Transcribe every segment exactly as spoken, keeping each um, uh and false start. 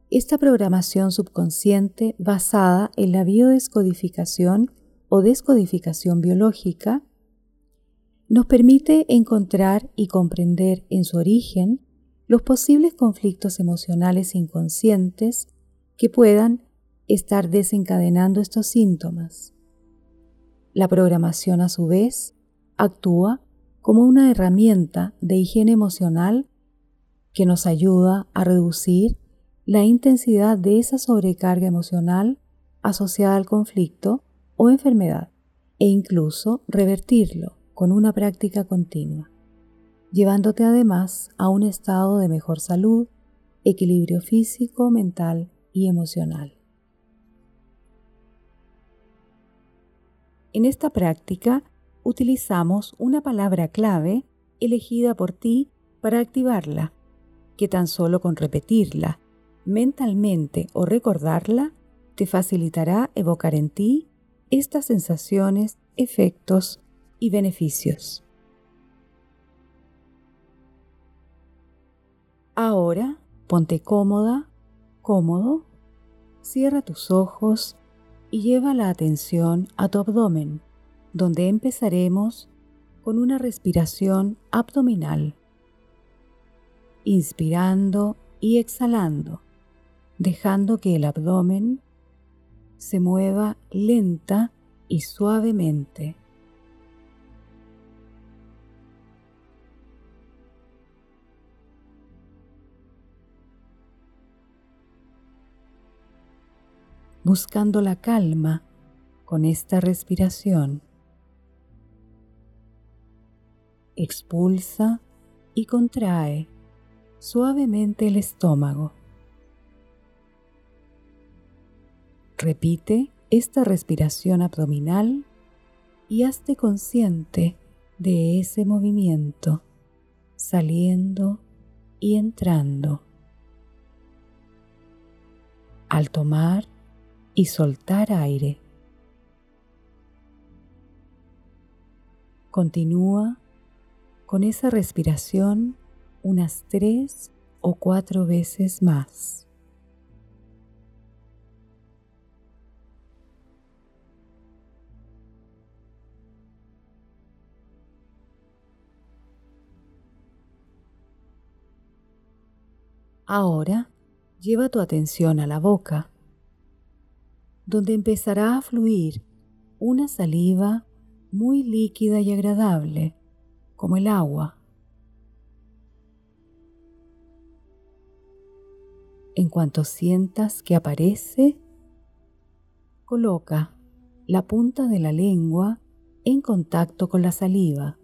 Esta programación subconsciente basada en la biodescodificación o descodificación biológica nos permite encontrar y comprender en su origen los posibles conflictos emocionales inconscientes que puedan estar desencadenando estos síntomas. La programación, a su vez, actúa como una herramienta de higiene emocional que nos ayuda a reducir la intensidad de esa sobrecarga emocional asociada al conflicto o enfermedad e incluso revertirlo con una práctica continua, llevándote además a un estado de mejor salud, equilibrio físico, mental y emocional. En esta práctica utilizamos una palabra clave elegida por ti para activarla, que tan solo con repetirla mentalmente o recordarla te facilitará evocar en ti estas sensaciones, efectos y beneficios. Ahora ponte cómoda, cómodo, cierra tus ojos y lleva la atención a tu abdomen, donde empezaremos con una respiración abdominal, inspirando y exhalando, dejando que el abdomen se mueva lenta y suavemente. Buscando la calma con esta respiración. Expulsa y contrae suavemente el estómago. Repite esta respiración abdominal y hazte consciente de ese movimiento, saliendo y entrando. Al tomar y soltar aire. Continúa con esa respiración unas tres o cuatro veces más. Ahora lleva tu atención a la boca, donde empezará a fluir una saliva muy líquida y agradable, como el agua. En cuanto sientas que aparece, coloca la punta de la lengua en contacto con la saliva.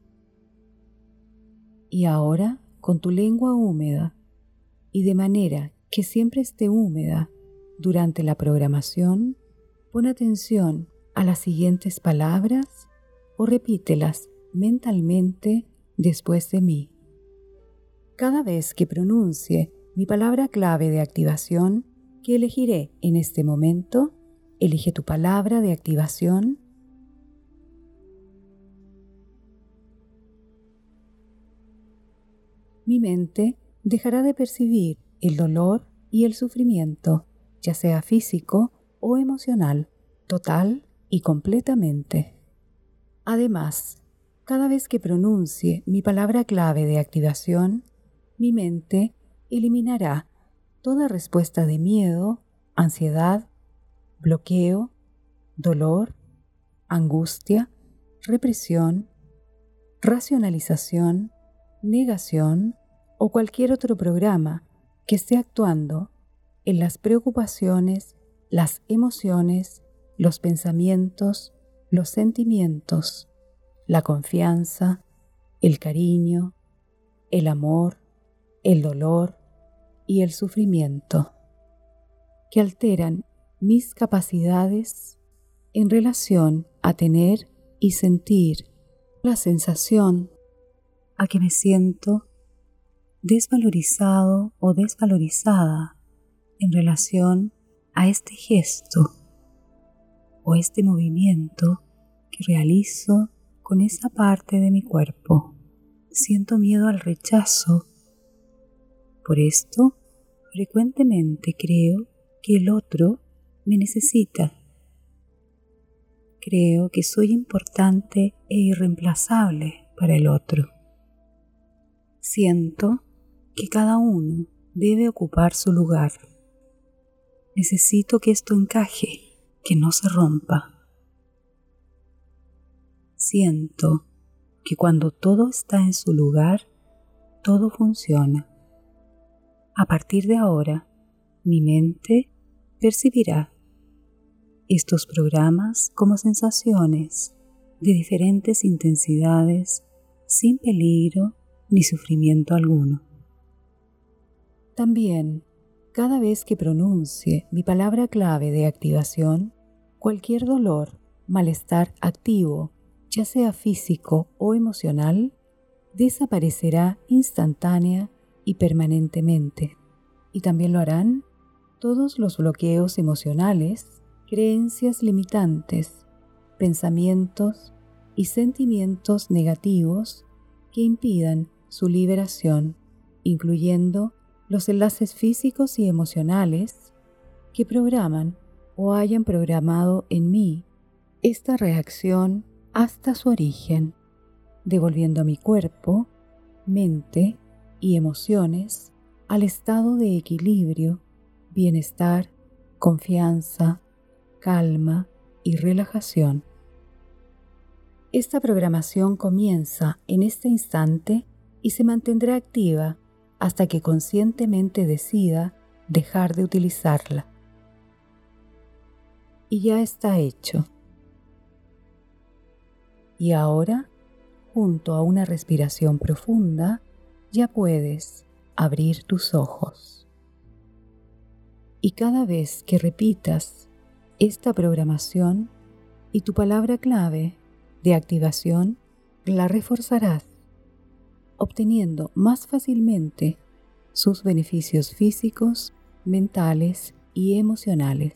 Y ahora, con tu lengua húmeda, y de manera que siempre esté húmeda durante la programación, pon atención a las siguientes palabras o repítelas mentalmente después de mí. Cada vez que pronuncie mi palabra clave de activación que elegiré en este momento, elige tu palabra de activación. Mi mente dejará de percibir el dolor y el sufrimiento, ya sea físico o emocional, total y completamente. Además, cada vez que pronuncie mi palabra clave de activación, mi mente eliminará toda respuesta de miedo, ansiedad, bloqueo, dolor, angustia, represión, racionalización, negación o cualquier otro programa que esté actuando en las preocupaciones, las emociones, los pensamientos, los sentimientos, la confianza, el cariño, el amor, el dolor y el sufrimiento, que alteran mis capacidades en relación a tener y sentir la sensación a que me siento desvalorizado o desvalorizada en relación a este gesto o este movimiento que realizo con esa parte de mi cuerpo. Siento miedo al rechazo. Por esto, Frecuentemente creo que el otro me necesita. Creo que soy importante e irreemplazable para el otro. Siento que cada uno debe ocupar su lugar. Necesito que esto encaje, que no se rompa. Siento que cuando todo está en su lugar, todo funciona. A partir de ahora, mi mente percibirá estos programas como sensaciones de diferentes intensidades sin peligro ni sufrimiento alguno. También, cada vez que pronuncie mi palabra clave de activación, cualquier dolor, malestar activo, ya sea físico o emocional, desaparecerá instantánea y permanentemente. Y también lo harán todos los bloqueos emocionales, creencias limitantes, pensamientos y sentimientos negativos que impidan su liberación, incluyendo los enlaces físicos y emocionales que programan o hayan programado en mí esta reacción hasta su origen, devolviendo a mi cuerpo, mente y emociones al estado de equilibrio, bienestar, confianza, calma y relajación. Esta programación comienza en este instante y se mantendrá activa hasta que conscientemente decida dejar de utilizarla. Y ya está hecho. Y ahora, junto a una respiración profunda, ya puedes abrir tus ojos. Y cada vez que repitas esta programación y tu palabra clave de activación, la reforzarás, obteniendo más fácilmente sus beneficios físicos, mentales y emocionales.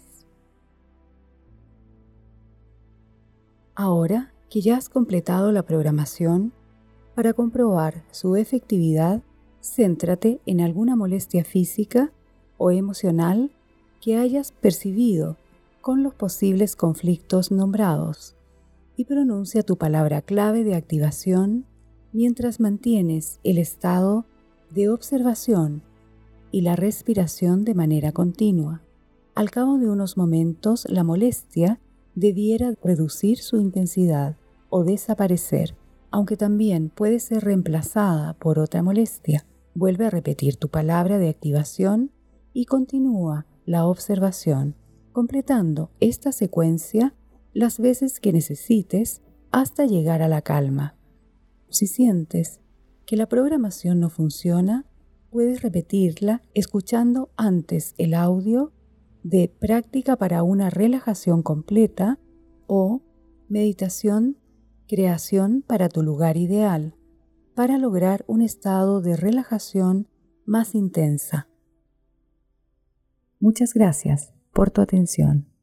Ahora que ya has completado la programación, para comprobar su efectividad, céntrate en alguna molestia física o emocional que hayas percibido con los posibles conflictos nombrados y pronuncia tu palabra clave de activación mientras mantienes el estado de observación y la respiración de manera continua. Al cabo de unos momentos, la molestia debiera reducir su intensidad o desaparecer, aunque también puede ser reemplazada por otra molestia. Vuelve a repetir tu palabra de activación y continúa la observación, completando esta secuencia las veces que necesites hasta llegar a la calma. Si sientes que la programación no funciona, puedes repetirla escuchando antes el audio de práctica para una relajación completa o meditación, creación para tu lugar ideal, para lograr un estado de relajación más intensa. Muchas gracias por tu atención.